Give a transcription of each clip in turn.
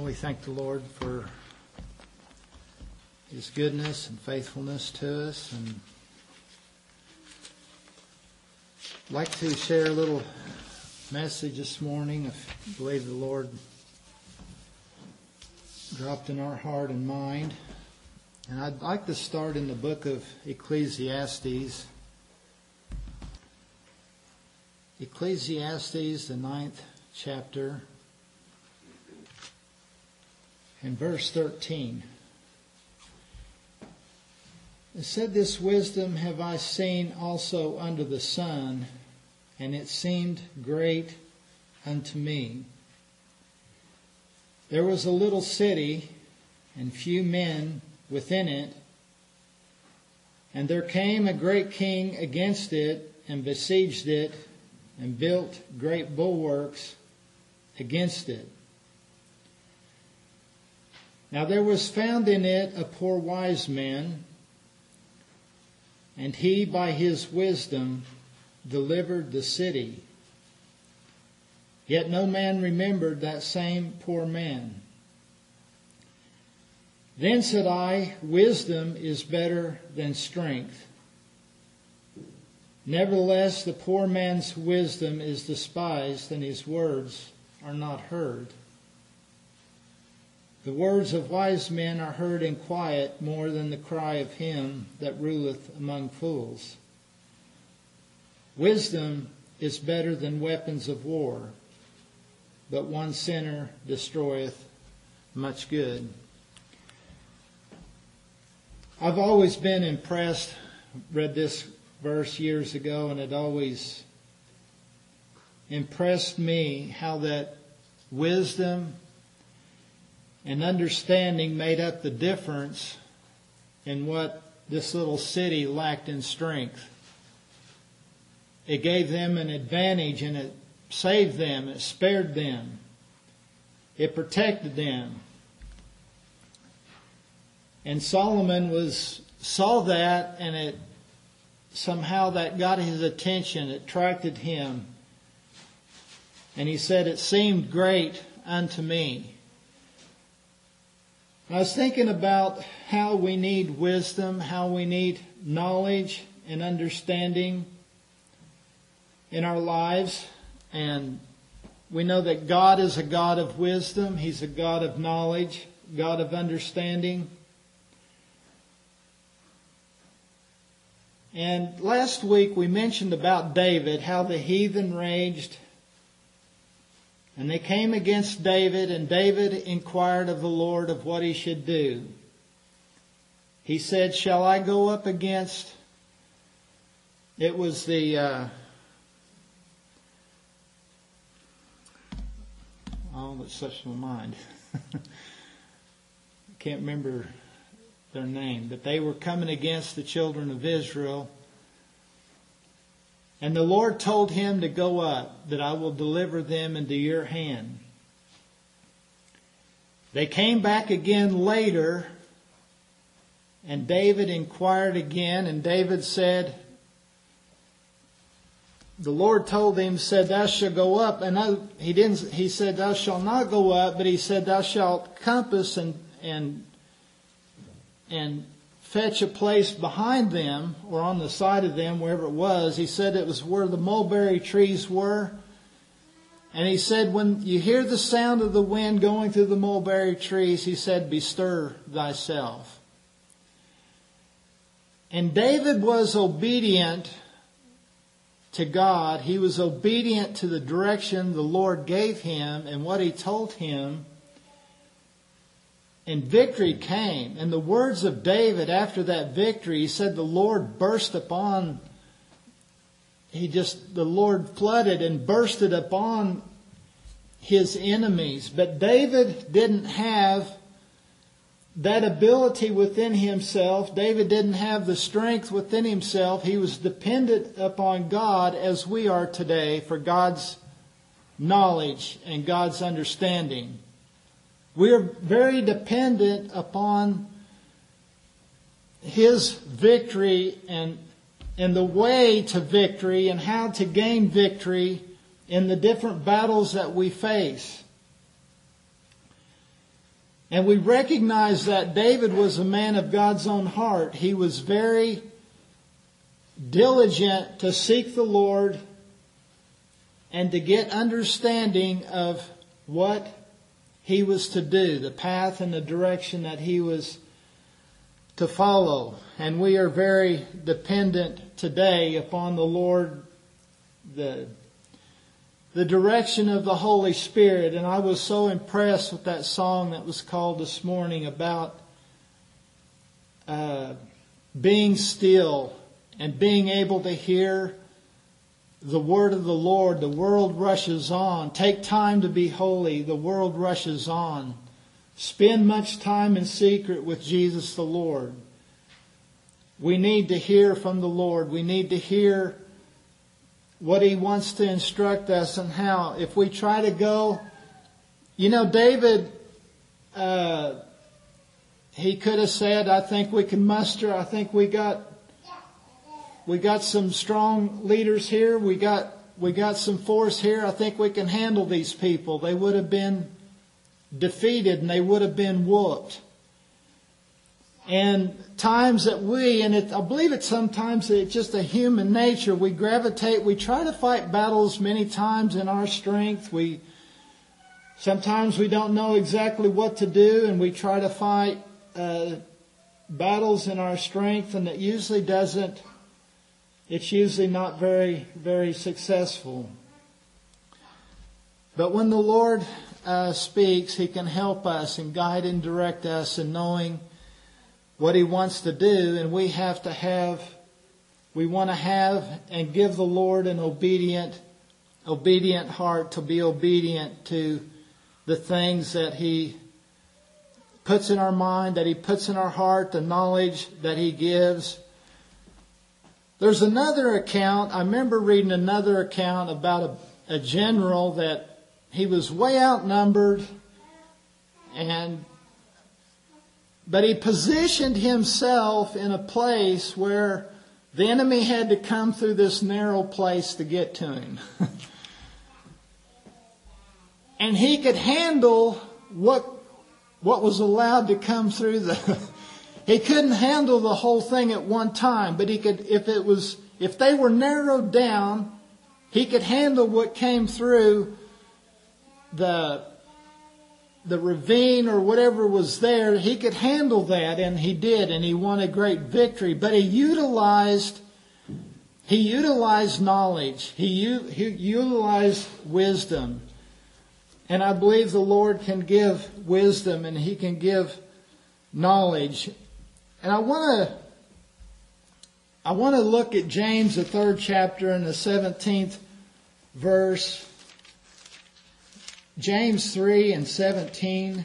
We thank the Lord for His goodness and faithfulness to us. And I'd like to share a little message this morning. I believe the Lord dropped in our heart and mind. And I'd like to start in the book of Ecclesiastes. Ecclesiastes, the 9th chapter, and verse 13. It said, "This wisdom have I seen also under the sun, and it seemed great unto me. There was a little city, and few men within it, and there came a great king against it, and besieged it, and built great bulwarks against it. Now there was found in it a poor wise man, and he by his wisdom delivered the city. Yet no man remembered that same poor man. Then said I, wisdom is better than strength. Nevertheless, the poor man's wisdom is despised, and his words are not heard. The words of wise men are heard in quiet more than the cry of him that ruleth among fools. Wisdom is better than weapons of war, but one sinner destroyeth much good." I've always been impressed, read this verse years ago, and it always impressed me how that wisdom and understanding made up the difference in what this little city lacked in strength. It gave them an advantage, and it saved them, it spared them, it protected them. And Solomon saw that, and it somehow that got his attention, it attracted him. And he said, "It seemed great unto me." I was thinking about how we need wisdom, how we need knowledge and understanding in our lives. And we know that God is a God of wisdom. He's a God of knowledge, God of understanding. And last week we mentioned about David, how the heathen raged. And they came against David, and David inquired of the Lord of what he should do. He said, "Shall I go up against..." It was the... it slips my mind. I can't remember their name. But they were coming against the children of Israel. And the Lord told him to go up, that I will deliver them into your hand. They came back again later, and David inquired again, and David said, the Lord told him, said, "Thou shalt go up," and he said, "Thou shalt not go up," but he said, "Thou shalt compass and fetch a place behind them," or on the side of them, wherever it was. He said it was where the mulberry trees were. And he said, "When you hear the sound of the wind going through the mulberry trees," he said, "bestir thyself." And David was obedient to God. He was obedient to the direction the Lord gave him and what he told him. And victory came. And the words of David after that victory, he said the Lord burst upon, the Lord flooded and bursted upon his enemies. But David didn't have that ability within himself. David didn't have the strength within himself. He was dependent upon God, as we are today, for God's knowledge and God's understanding. We are very dependent upon His victory and the way to victory and how to gain victory in the different battles that we face. And we recognize that David was a man of God's own heart. He was very diligent to seek the Lord and to get understanding of what he was to do, the path and the direction that he was to follow. And we are very dependent today upon the Lord, the direction of the Holy Spirit. And I was so impressed with that song that was called this morning about being still and being able to hear the word of the Lord. The world rushes on. Take time to be holy. The world rushes on. Spend much time in secret with Jesus the Lord. We need to hear from the Lord. We need to hear what He wants to instruct us and how. If we try to go, David, he could have said, I think we can muster. I think we got some strong leaders here. We got some force here. I think we can handle these people. They would have been defeated and they would have been whooped. And times that I believe it's sometimes it's just a human nature. We gravitate. We try to fight battles many times in our strength. Sometimes we don't know exactly what to do, and we try to fight battles in our strength, and it's usually not very, very successful. But when the Lord speaks, He can help us and guide and direct us in knowing what He wants to do. And we want to have and give the Lord an obedient heart, to be obedient to the things that He puts in our mind, that He puts in our heart, the knowledge that He gives. There's another account. I remember reading another account about a general that he was way outnumbered, but he positioned himself in a place where the enemy had to come through this narrow place to get to him. And he could handle what was allowed to come through he couldn't handle the whole thing at one time, but he could, if they were narrowed down, he could handle what came through the ravine or whatever was there. He could handle that, and he did, and he won a great victory. But he utilized knowledge. He utilized wisdom. And I believe the Lord can give wisdom, and He can give knowledge. And I want to look at James, the 3rd chapter and the 17th verse. James 3 and 17.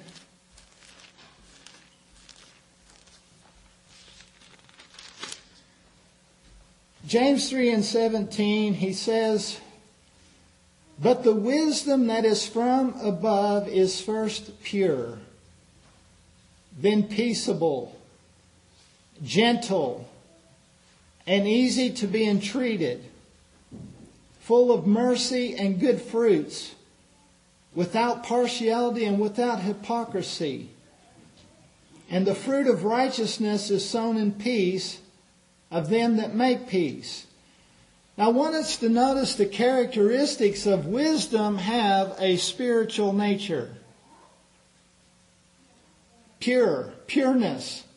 James 3 and 17, he says, "But the wisdom that is from above is first pure, then peaceable, gentle, and easy to be entreated, full of mercy and good fruits, without partiality and without hypocrisy. And the fruit of righteousness is sown in peace of them that make peace." Now I want us to notice the characteristics of wisdom have a spiritual nature. Pureness.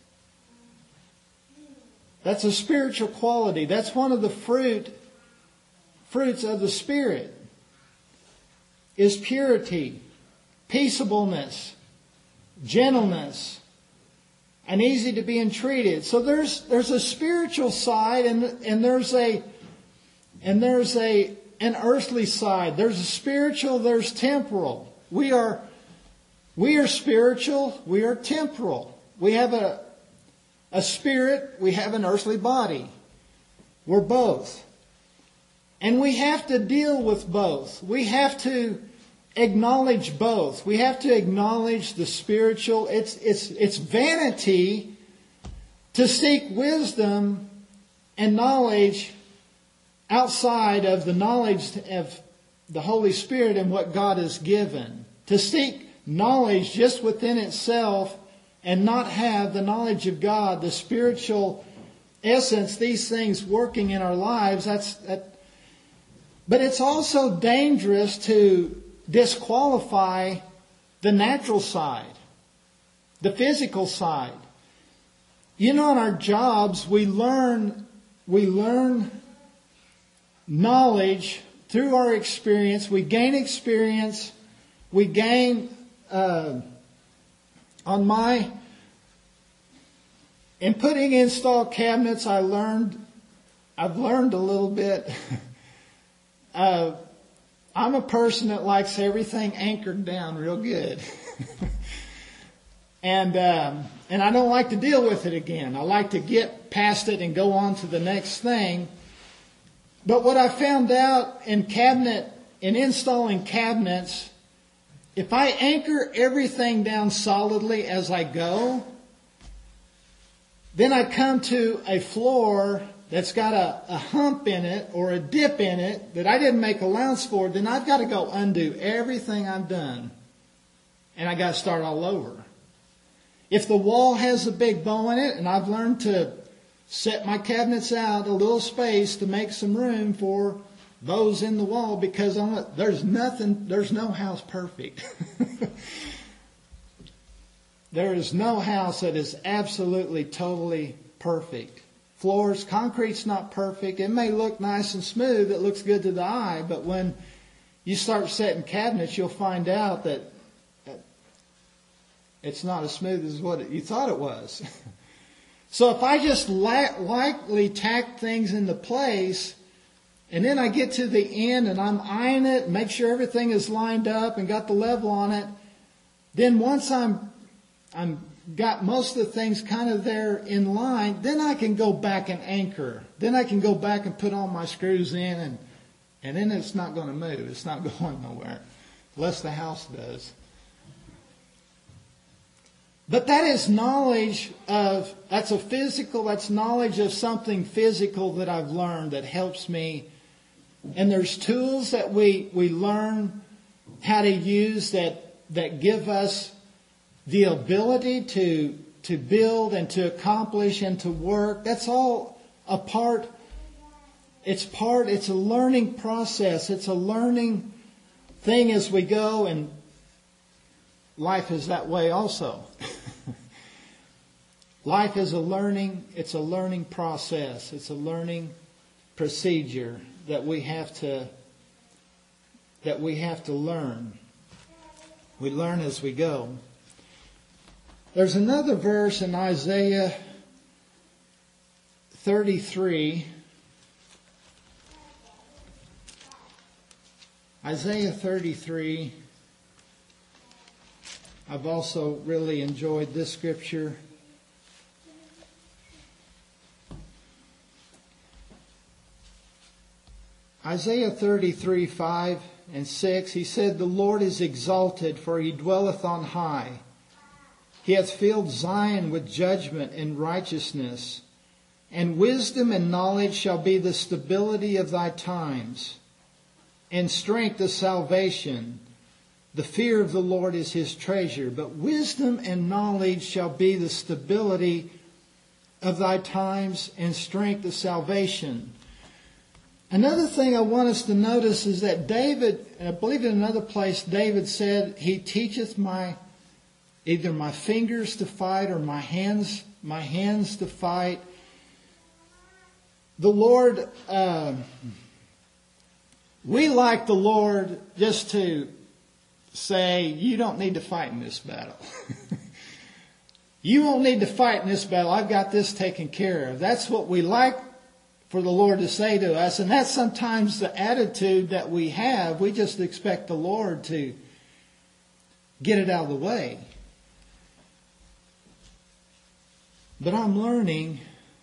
That's a spiritual quality. That's one of the fruits of the Spirit. Is purity, peaceableness, gentleness, and easy to be entreated. So there's a spiritual side and there's an earthly side. There's a spiritual, there's temporal. We are spiritual, we are temporal. We have a spirit, we have an earthly body. We're both. And we have to deal with both. We have to acknowledge both. We have to acknowledge the spiritual. It's vanity to seek wisdom and knowledge outside of the knowledge of the Holy Spirit and what God has given. To seek knowledge just within itself and not have the knowledge of God, the spiritual essence, these things working in our lives, but it's also dangerous to disqualify the natural side, the physical side. You know, in our jobs, we learn knowledge through our experience. We gain experience. We gain, in putting install cabinets, I've learned a little bit. I'm a person that likes everything anchored down real good. And I don't like to deal with it again. I like to get past it and go on to the next thing. But what I found out in installing cabinets, if I anchor everything down solidly as I go, then I come to a floor that's got a hump in it or a dip in it that I didn't make allowance for, then I've got to go undo everything I've done. And I got to start all over. If the wall has a big bow in it, and I've learned to set my cabinets out a little space to make some room for bows in the wall, because there's no house perfect. There is no house that is absolutely, totally perfect. Floors, concrete's not perfect. It may look nice and smooth. It looks good to the eye. But when you start setting cabinets, you'll find out that it's not as smooth as what you thought it was. So if I just lightly tack things into place, and then I get to the end and I'm eyeing it and make sure everything is lined up and got the level on it, then once I'm got most of the things kind of there in line, then I can go back and anchor. Then I can go back and put all my screws in, and then it's not going to move. It's not going nowhere, unless the house does. But that is knowledge that's knowledge of something physical that I've learned that helps me. And there's tools that we learn how to use that give us the ability to build and to accomplish and to work. That's all a part. It's a learning process. It's a learning thing as we go, and life is that way also. Life is it's a learning process. It's a learning procedure that we have to learn. We learn as we go. There's another verse in Isaiah 33. Isaiah 33. I've also really enjoyed this scripture. Isaiah 33, 5 and 6, he said, "The Lord is exalted, for he dwelleth on high. He hath filled Zion with judgment and righteousness, and wisdom and knowledge shall be the stability of thy times, and strength of salvation. The fear of the Lord is his treasure, but wisdom and knowledge shall be the stability of thy times, and strength of salvation." Another thing I want us to notice is that David, and I believe in another place, David said, "He teacheth either my fingers to fight or my hands to fight." The Lord, we like the Lord just to say, "You don't need to fight in this battle." "You won't need to fight in this battle. I've got this taken care of." That's what we like for the Lord to say to us. And that's sometimes the attitude that we have. We just expect the Lord to get it out of the way. But I'm learning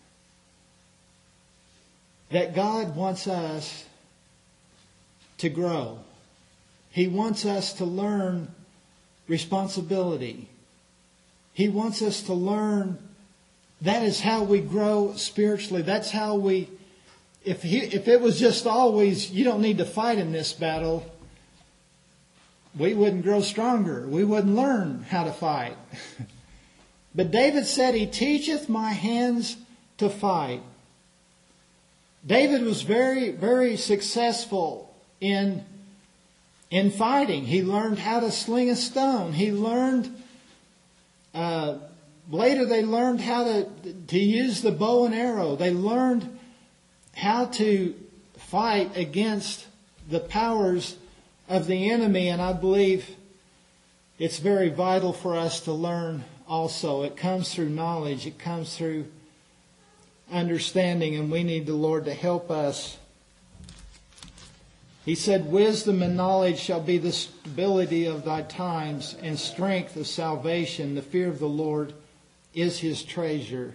that God wants us to grow. He wants us to learn responsibility. He wants us to learn. That is how we grow spiritually. That's how we, if it was just always, "You don't need to fight in this battle," we wouldn't grow stronger. We wouldn't learn how to fight. But David said, He teacheth my hands to fight. David was very, very successful in fighting. He learned how to sling a stone. He learned, later they learned how to use the bow and arrow. They learned how to fight against the powers of the enemy. And I believe it's very vital for us to learn also. It comes through knowledge. It comes through understanding, and we need the Lord to help us. He said, wisdom and knowledge shall be the stability of thy times, and strength of salvation. The fear of the Lord is his treasure.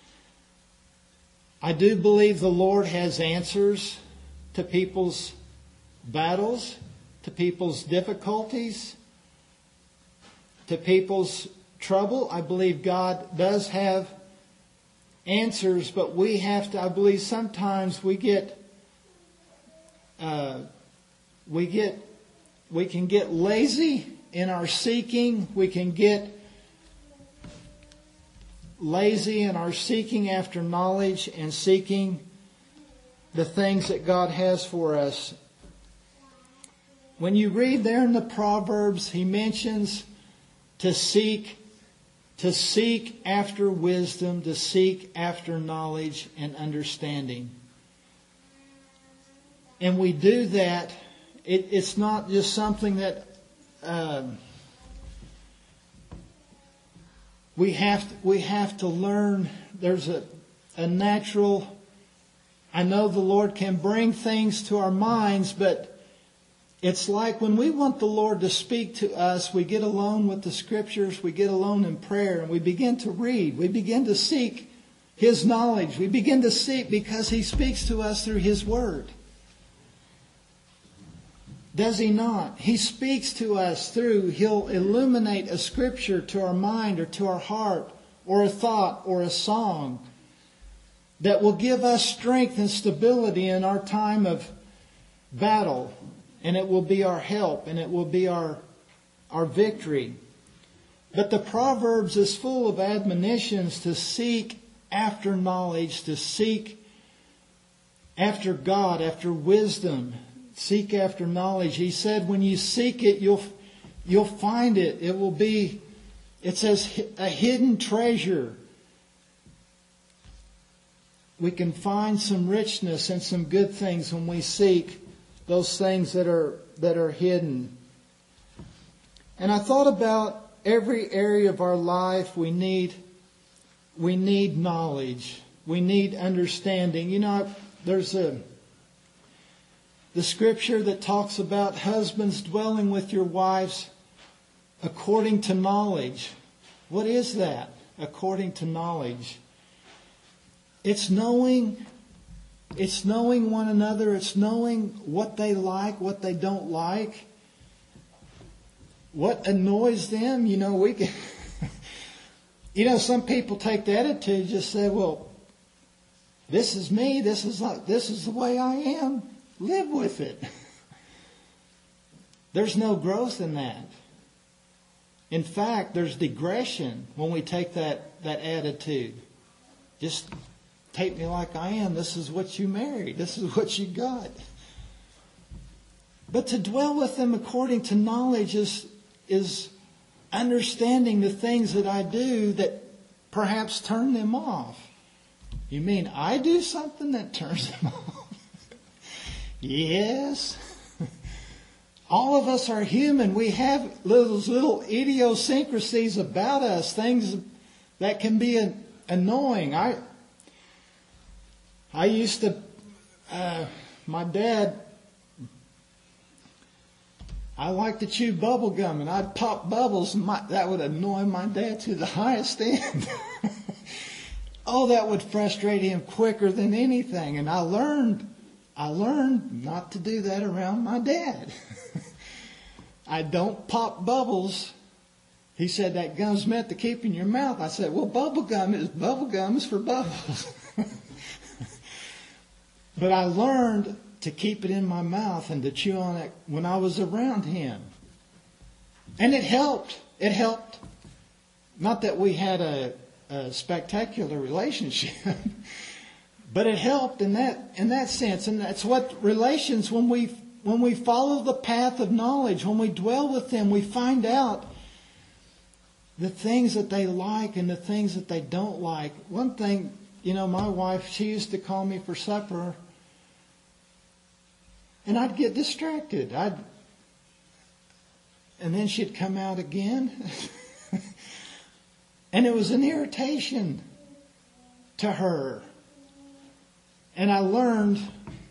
I do believe the Lord has answers to people's battles, to people's difficulties, to people's trouble. I believe God does have answers, but we have to, I believe sometimes we can get lazy in our seeking. We can get lazy in our seeking after knowledge and seeking the things that God has for us. When you read there in the Proverbs, he mentions to seek after wisdom, to seek after knowledge and understanding. And we do that. It's not just something that we have to learn. There's a natural. I know the Lord can bring things to our minds, but it's like when we want the Lord to speak to us, we get alone with the Scriptures, we get alone in prayer, and we begin to read. We begin to seek His knowledge. We begin to seek because He speaks to us through His Word. Does He not? He speaks to us through, He'll illuminate a Scripture to our mind or to our heart, or a thought or a song that will give us strength and stability in our time of battle. And it will be our help, and it will be our victory. But the Proverbs is full of admonitions to seek after knowledge, to seek after God, after wisdom. Seek after knowledge. He said when you seek it, you'll find it. It will be, it says, a hidden treasure. We can find some richness and some good things when we seek those things that are hidden. And I thought about every area of our life we need knowledge. We need understanding. You know, there's the scripture that talks about husbands dwelling with your wives according to knowledge. What is that? According to knowledge. It's knowing one another. It's knowing what they like, what they don't like, what annoys them. You know, we can, some people take the attitude, just say, well, this is me. This is the way I am. Live with it. There's no growth in that. In fact, there's digression when we take that attitude. Just take me like I am. This is what you married. This is what you got. But to dwell with them according to knowledge is understanding the things that I do that perhaps turn them off. You mean I do something that turns them off? Yes. All of us are human. We have those little idiosyncrasies about us, things that can be annoying. I used to, my dad, I liked to chew bubble gum, and I'd pop bubbles, and that would annoy my dad to the highest end. Oh, that would frustrate him quicker than anything. And I learned not to do that around my dad. I don't pop bubbles. He said that gum's meant to keep in your mouth. I said, well, bubble gum is for bubbles. But I learned to keep it in my mouth and to chew on it when I was around him. And it helped. It helped. Not that we had a spectacular relationship, but it helped in that sense. And that's what relations, when we follow the path of knowledge, when we dwell with them, we find out the things that they like and the things that they don't like. One thing, my wife, she used to call me for supper, and I'd get distracted. And then she'd come out again. And it was an irritation to her. And I learned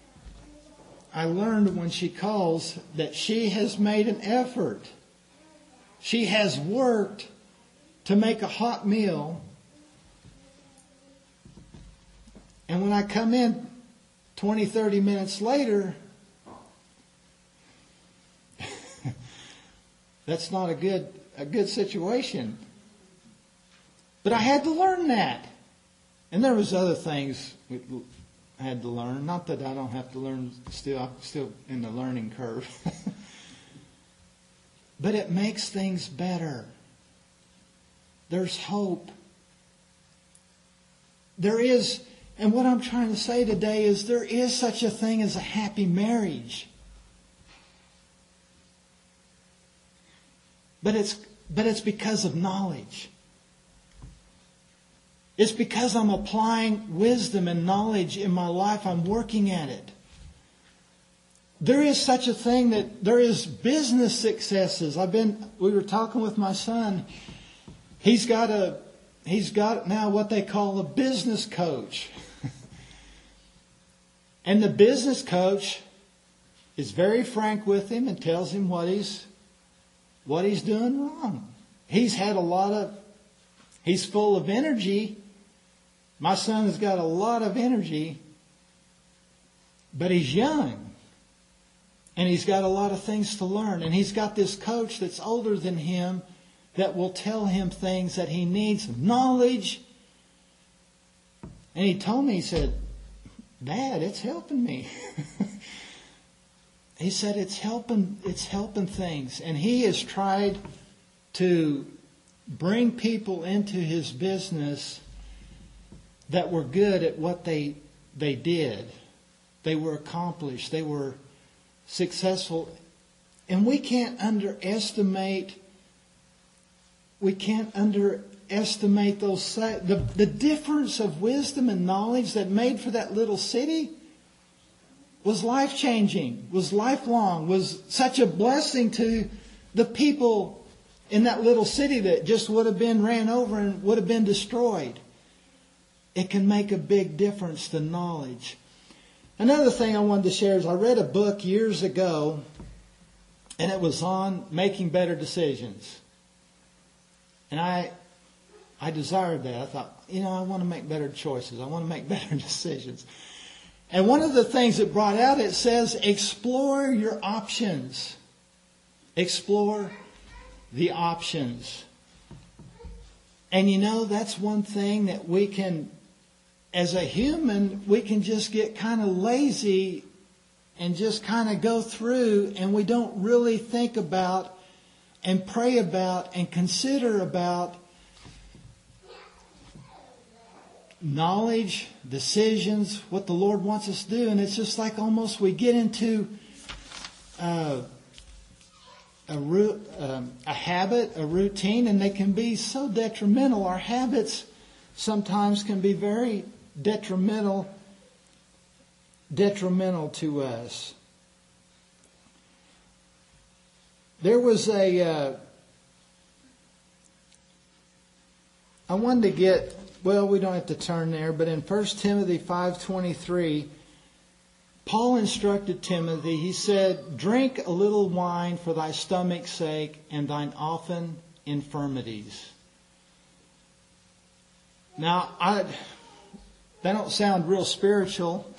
when she calls that she has made an effort. She has worked to make a hot meal. And when I come in 20, 30 minutes later, that's not a good situation. But I had to learn that. And there was other things I had to learn. Not that I don't have to learn still. I'm still in the learning curve. But it makes things better. There's hope. There is, and what I'm trying to say today is there is such a thing as a happy marriage. But it's because of knowledge. It's because I'm applying wisdom and knowledge in my life. I'm working at it. There is such a thing that there is business successes. We were talking with my son. He's got now what they call a business coach. And the business coach is very frank with him and tells him what he's doing wrong. He's full of energy. My son has got a lot of energy, but he's young. And he's got a lot of things to learn. And he's got this coach that's older than him that will tell him things that he needs, knowledge. And he told me, he said, "Dad, it's helping me." He said it's helping things. And he has tried to bring people into his business that were good at what they did. They were accomplished. They were successful. And we can't underestimate those, the difference of wisdom and knowledge that made for that little city was life-changing, was lifelong, was such a blessing to the people in that little city that just would have been ran over and would have been destroyed. It can make a big difference, the knowledge. Another thing I wanted to share is I read a book years ago, and it was on making better decisions. And I desired that. I thought, I want to make better choices. I want to make better decisions. And one of the things it brought out, it says, explore your options. Explore the options. And that's one thing that we can, as a human, we can just get kind of lazy and just kind of go through, and we don't really think about and pray about and consider about knowledge, decisions, what the Lord wants us to do. And it's just like almost we get into a habit, a routine, and they can be so detrimental. Our habits sometimes can be very detrimental to us. There was I wanted to get, we don't have to turn there, but in 1 Timothy 5:23, Paul instructed Timothy, he said, "Drink a little wine for thy stomach's sake and thine often infirmities." Now, that don't sound real spiritual,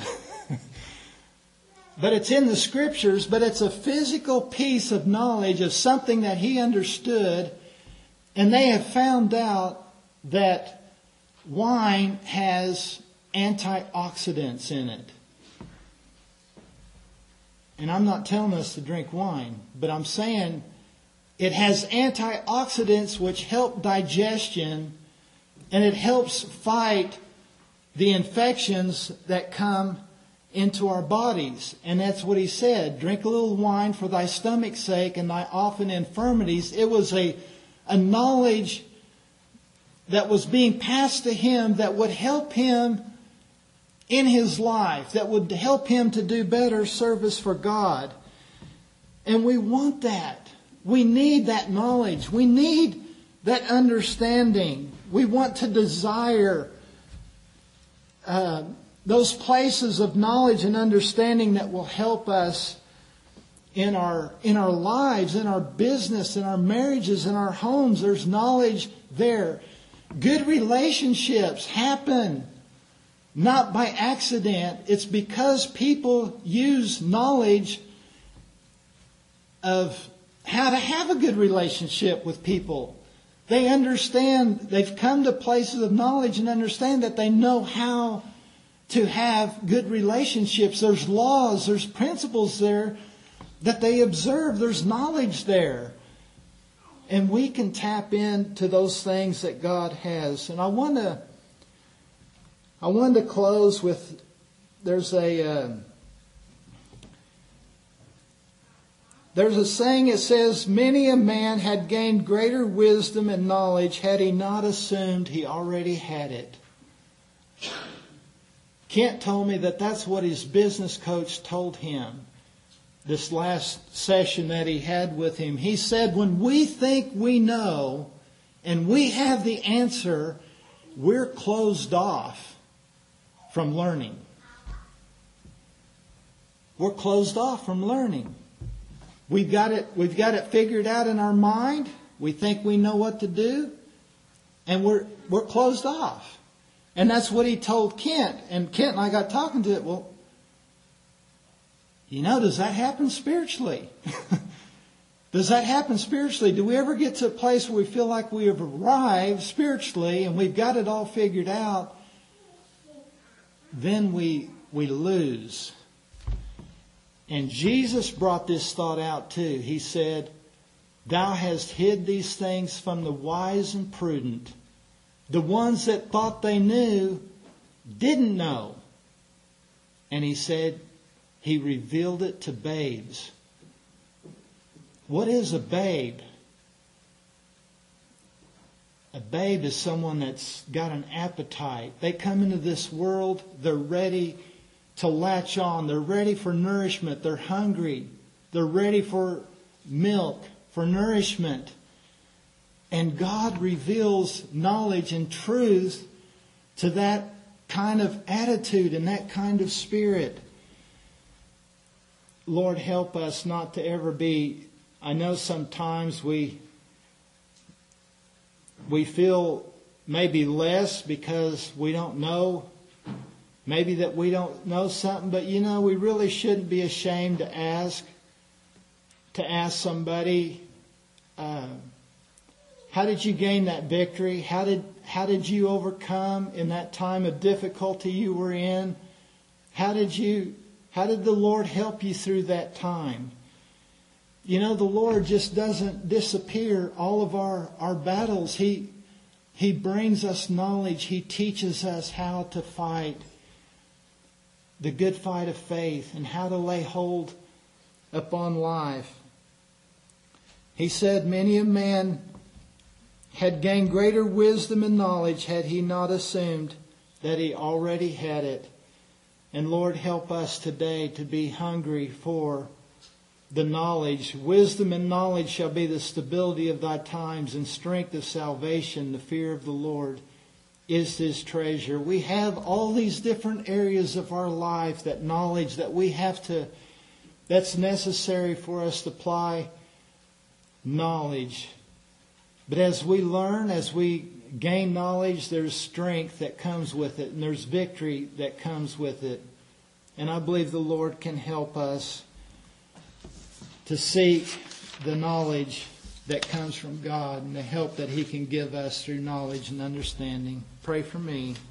but it's in the Scriptures, but it's a physical piece of knowledge of something that he understood, and they have found out that wine has antioxidants in it. And I'm not telling us to drink wine, but I'm saying It has antioxidants which help digestion, and it helps fight the infections that come into our bodies. And that's what he said. Drink a little wine for thy stomach's sake and thy often infirmities. It was a knowledge that was being passed to him that would help him in his life, that would help him to do better service for God. And we want that. We need that knowledge. We need that understanding. We want to desire those places of knowledge and understanding that will help us in our lives, in our business, in our marriages, in our homes. There's knowledge there. Good relationships happen not by accident. It's because people use knowledge of how to have a good relationship with people. They understand, they've come to places of knowledge and understand that they know how to have good relationships. There's laws, there's principles there that they observe. There's knowledge there. And we can tap into those things that God has. And I want to close with, there's a saying, it says, many a man had gained greater wisdom and knowledge had he not assumed he already had it. Kent told me that that's what his business coach told him this last session that he had with him. He said, when we think we know and we have the answer, we're closed off from learning. We're closed off from learning. We've got it figured out in our mind. We think we know what to do, and we're closed off. And that's what he told Kent. And Kent and I got talking to it. Well, does that happen spiritually? Does that happen spiritually? Do we ever get to a place where we feel like we have arrived spiritually and we've got it all figured out? Then we lose. And Jesus brought this thought out too. He said, thou hast hid these things from the wise and prudent. The ones that thought they knew didn't know. And he said, he revealed it to babes. What is a babe? A babe is someone that's got an appetite. They come into this world, they're ready to latch on. They're ready for nourishment. They're hungry. They're ready for milk, for nourishment. And God reveals knowledge and truth to that kind of attitude and that kind of spirit. Lord, help us not to ever be... I know sometimes we feel maybe less because we don't know. Maybe that we don't know something, but we really shouldn't be ashamed to ask somebody, how did you gain that victory? How did you overcome in that time of difficulty you were in? How did the Lord help you through that time? The Lord just doesn't disappear all of our battles. He brings us knowledge. He teaches us how to fight the good fight of faith and how to lay hold upon life. He said, many a man had gained greater wisdom and knowledge had he not assumed that he already had it. And Lord, help us today to be hungry for the knowledge. Wisdom and knowledge shall be the stability of thy times, and strength of salvation. The fear of the Lord is his treasure. We have all these different areas of our life, that knowledge that we have to, that's necessary for us to apply knowledge. But as we learn, as we gain knowledge, there's strength that comes with it, and there's victory that comes with it. And I believe the Lord can help us to seek the knowledge that comes from God and the help that He can give us through knowledge and understanding. Pray for me.